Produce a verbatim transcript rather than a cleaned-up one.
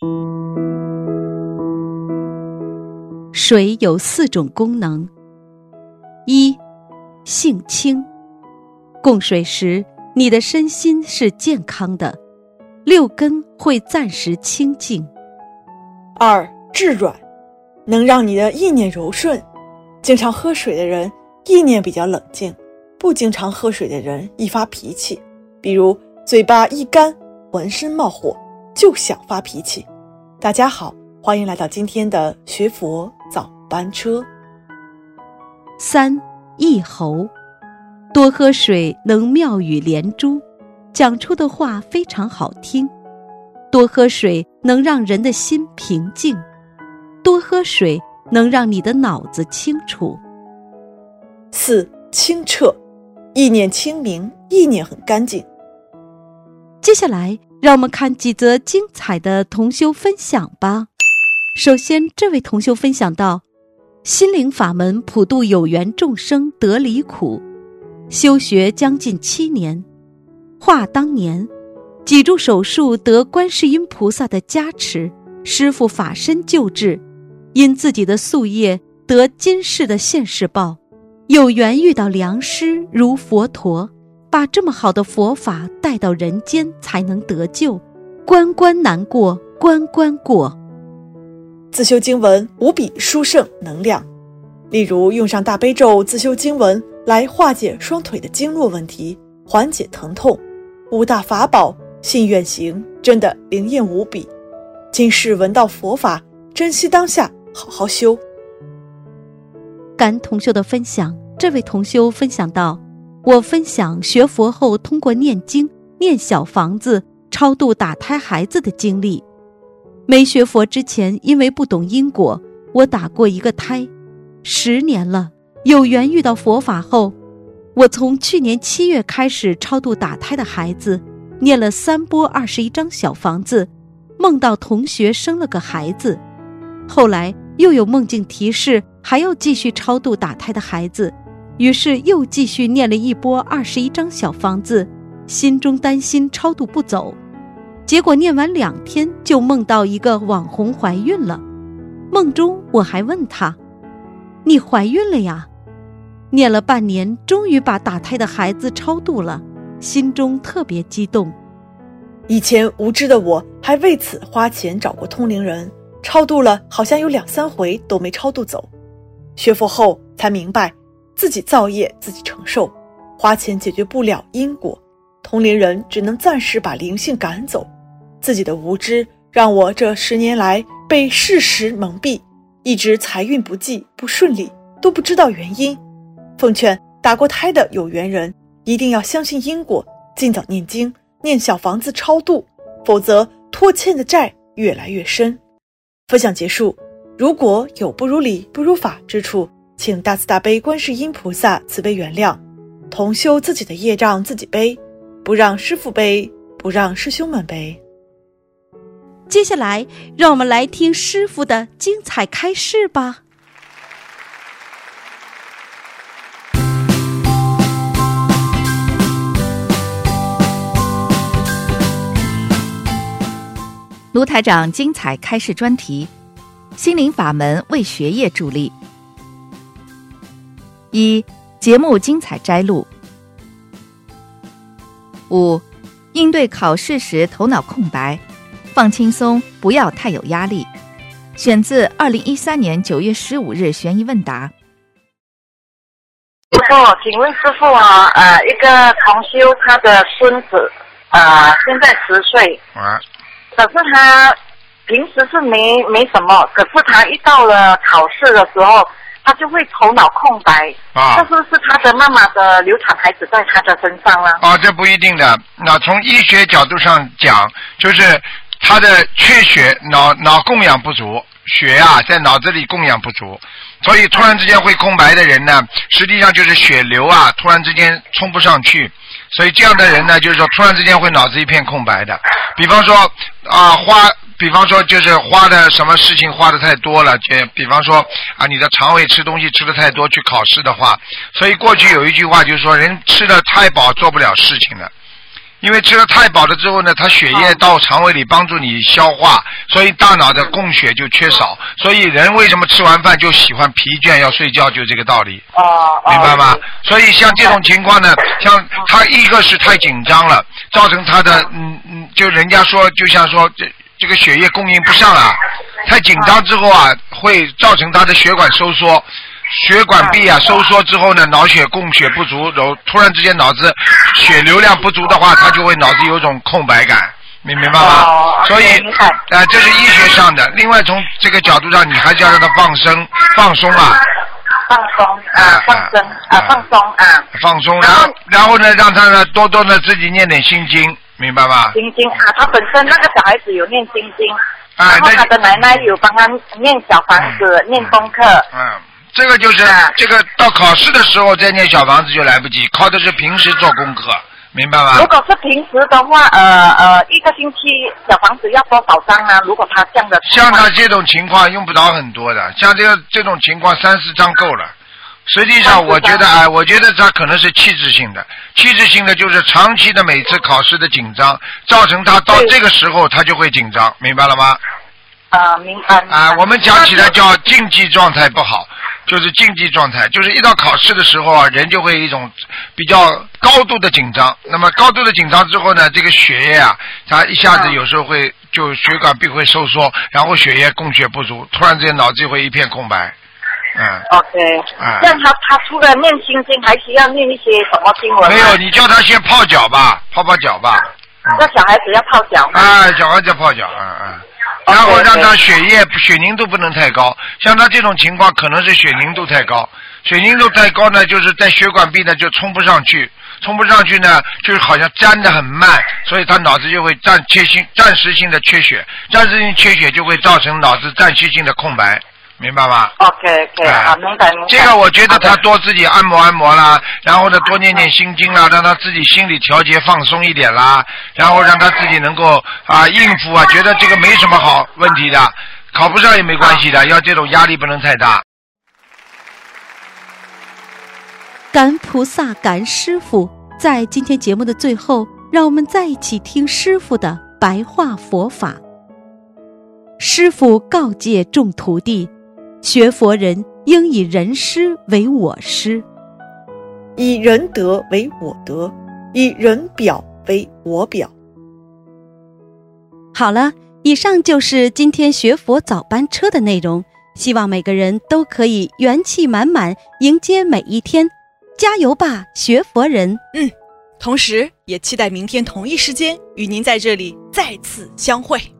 水有四种功能：一、性清。供水时，你的身心是健康的，六根会暂时清净。 二、致软，能让你的意念柔顺。经常喝水的人意念比较冷静，不经常喝水的人易发脾气，比如嘴巴一干，浑身冒火，就想发脾气。大家好，欢迎来到今天的学佛早班车。 三、益喉。多喝水能妙语连珠，讲出的话非常好听。多喝水能让人的心平静，多喝水能让你的脑子清楚。 四、清澈，意念清明，意念很干净。 接下来让我们看几则精彩的同修分享吧。首先，这位同修分享到，心灵法门普度有缘众生得离苦，修学将近七年。话当年脊柱手术得观世音菩萨的加持，师父法身救治，因自己的夙业得今世的现世报，有缘遇到良师如佛陀，把这么好的佛法带到人间才能得救，关关难过关关过。 自修经文无比殊胜能量，例如用上大悲咒自修经文来化解双腿的经络问题，缓解疼痛。五大法宝信愿行真的灵验无比，今世闻到佛法，珍惜当下，好好修。 感同修的分享，这位同修分享到，我分享学佛后通过念经念小房子超度打胎孩子的经历。没学佛之前，因为不懂因果，我打过一个胎，十年了。有缘遇到佛法后，我从去年七月开始超度打胎的孩子，念了三波二十一张小房子，梦到同学生了个孩子。后来又有梦境提示还要继续超度打胎的孩子，于是又继续念了一波二十一张小房子，心中担心超度不走。结果念完两天就梦到一个网红怀孕了。梦中我还问她，你怀孕了呀？念了半年，终于把打胎的孩子超度了，心中特别激动。 以前无知的我还为此花钱找过通灵人，超度了好像有两三回都没超度走。学佛后才明白，自己造业自己承受，花钱解决不了因果，通灵人只能暂时把灵性赶走。自己的无知让我这十年来被事实蒙蔽，一直财运不济不顺利，都不知道原因。奉劝打过胎的有缘人一定要相信因果，尽早念经念小房子超度，否则拖欠的债越来越深。分享结束，如果有不如理不如法之处，请大慈大悲观世音菩萨慈悲原谅，同修自己的业障自己背，不让师父背，不让师兄们背。 接下来让我们来听师父的精彩开示吧。 卢台长精彩开示专题：心灵法门为学业助力。一、节目精彩摘录。五、应对考试时头脑空白，放轻松，不要太有压力。选自二零一三年九月十五日悬疑问答。 师父，请问师父啊，呃，一个同修他的孙子，呃，现在十岁。 啊。 可是他平时是没没什么，可是他一到了考试的时候，他就会头脑空白。啊，这是不是他的妈妈的流产孩子在他的身上了？ 啊，这不一定的。那从医学角度上讲，就是他的缺血，脑脑供氧不足，血啊在脑子里供氧不足，所以突然之间会空白的人呢，实际上就是血流啊突然之间冲不上去。所以这样的人呢，就是说突然之间会脑子一片空白的。比方说啊、呃、花，比方说就是花的什么事情花的太多了，就比方说啊你的肠胃吃东西吃的太多去考试的话，所以过去有一句话就是说人吃的太饱做不了事情的。 因为吃了太饱了之后呢，它血液到肠胃里帮助你消化，所以大脑的供血就缺少，所以人为什么吃完饭就喜欢疲倦要睡觉，就这个道理。 哦， 明白吗？所以像这种情况呢，像他一个是太紧张了，造成他的嗯嗯，就人家说就像说这这个血液供应不上啊，太紧张之后啊，会造成他的血管收缩。血管壁啊收缩之后呢，脑血供血不足，然后突然之间脑子血流量不足的话，他就会脑子有种空白感，明明白吗？ 哦、 所以啊、呃，这是医学上的。另外从这个角度上，你还是要让他放生、放松啊。 放松啊，放生啊，放松啊， 放松，然后然后呢，让他呢多多的自己念点心经，明白吗？ 心经啊，他本身那个小孩子有念心经， 啊、 然后他的奶奶有帮他念小房子、嗯、念功课。 嗯，这个就是、啊、这个到考试的时候再念小房子就来不及，靠的是平时做功课，明白吗？ 如果是平时的话，呃呃，一个星期小房子要多少张呢？如果他这样的， 像他这种情况用不着很多的，像这个这种情况三四张够了。实际上，我觉得哎，我觉得他可能是气质性的，气质性的就是长期的每次考试的紧张，造成他到这个时候他就会紧张，明白了吗？ 啊，明白。 啊，我们讲起来叫竞技状态不好，就是竞技状态，就是一到考试的时候啊，人就会一种比较高度的紧张。那么高度的紧张之后呢，这个血液啊，它一下子有时候会就血管壁会收缩，然后血液供血不足，突然之间脑子会一片空白。嗯 ，OK，嗯，这样他他除了念心经，还需要念一些什么经文？ 没有，你叫他先泡脚吧，泡泡脚吧。 那、嗯、小孩子要泡脚吗？ 啊，小孩子要泡脚，嗯嗯。然后让他血液血凝度不能太高，像他这种情况可能是血凝度太高，血凝度太高呢，就是在血管壁呢就冲不上去，冲不上去呢，就是好像粘得很慢，所以他脑子就会暂缺性暂时性的缺血，暂时性缺血就会造成脑子暂时性的空白。明白吗 ？OK OK，啊，明白明白。 这个我觉得他多自己按摩按摩啦，然后呢多念念心经啦，让他自己心理调节放松一点啦，然后让他自己能够啊应付啊，觉得这个没什么好问题的，考不上也没关系的，要这种压力不能太大。 感恩菩萨，感恩师父。在今天节目的最后，让我们再一起听师父的白话佛法。师父告诫众徒弟，学佛人应以人师为我师， 以人德为我德，以人表为我表。 好了，以上就是今天学佛早班车的内容，希望每个人都可以元气满满迎接每一天，加油吧，学佛人！ 嗯，同时也期待明天同一时间与您在这里再次相会。